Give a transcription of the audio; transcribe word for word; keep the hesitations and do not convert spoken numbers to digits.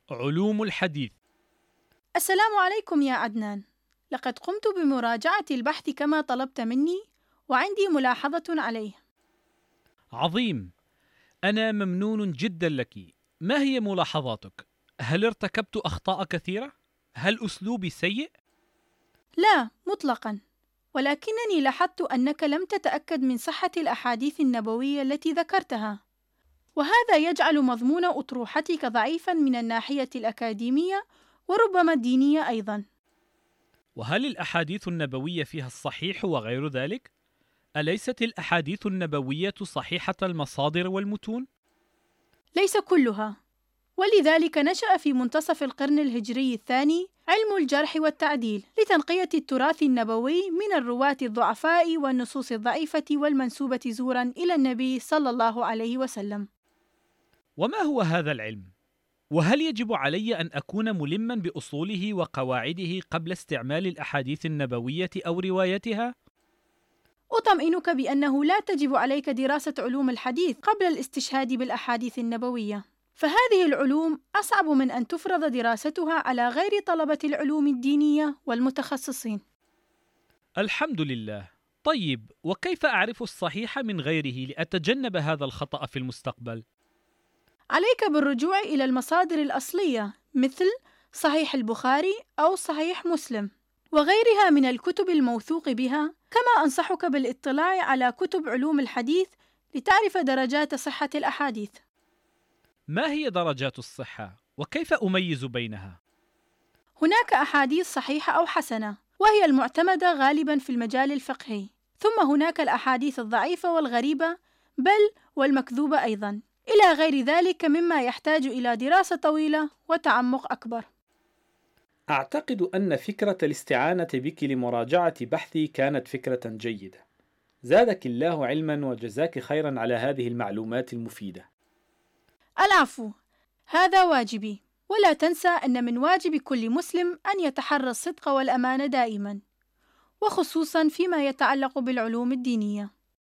علوم الحديث. السلام عليكم يا عدنان. لقد قمت بمراجعة البحث كما طلبت مني، وعندي ملاحظة عليه. عظيم، أنا ممنون جدا لك. ما هي ملاحظاتك؟ هل ارتكبت أخطاء كثيرة؟ هل أسلوبي سيء؟ لا مطلقا، ولكنني لاحظت أنك لم تتأكد من صحة الأحاديث النبوية التي ذكرتها، وهذا يجعل مضمون أطروحتك ضعيفا من الناحية الأكاديمية وربما الدينية أيضا. وهل الأحاديث النبوية فيها الصحيح وغير ذلك؟ أليست الأحاديث النبوية صحيحة المصادر والمتون؟ ليس كلها، ولذلك نشأ في منتصف القرن الهجري الثاني علم الجرح والتعديل لتنقية التراث النبوي من الرواة الضعفاء والنصوص الضعيفة والمنسوبة زورا إلى النبي صلى الله عليه وسلم. وما هو هذا العلم؟ وهل يجب علي أن أكون ملما بأصوله وقواعده قبل استعمال الأحاديث النبوية أو روايتها؟ أطمئنك بأنه لا تجب عليك دراسة علوم الحديث قبل الاستشهاد بالأحاديث النبوية، فهذه العلوم أصعب من أن تفرض دراستها على غير طلبة العلوم الدينية والمتخصصين. الحمد لله. طيب، وكيف أعرف الصحيح من غيره لأتجنب هذا الخطأ في المستقبل؟ عليك بالرجوع إلى المصادر الأصلية مثل صحيح البخاري أو صحيح مسلم وغيرها من الكتب الموثوق بها، كما أنصحك بالاطلاع على كتب علوم الحديث لتعرف درجات صحة الأحاديث. ما هي درجات الصحة؟ وكيف أميز بينها؟ هناك أحاديث صحيحة أو حسنة، وهي المعتمدة غالباً في المجال الفقهي، ثم هناك الأحاديث الضعيفة والغريبة، بل والمكذوبة أيضاً، إلى غير ذلك مما يحتاج إلى دراسة طويلة وتعمق أكبر. أعتقد أن فكرة الاستعانة بك لمراجعة بحثي كانت فكرة جيدة. زادك الله علما وجزاك خيرا على هذه المعلومات المفيدة. العفو، هذا واجبي، ولا تنسى أن من واجب كل مسلم أن يتحرى الصدق والأمانة دائما، وخصوصا فيما يتعلق بالعلوم الدينية.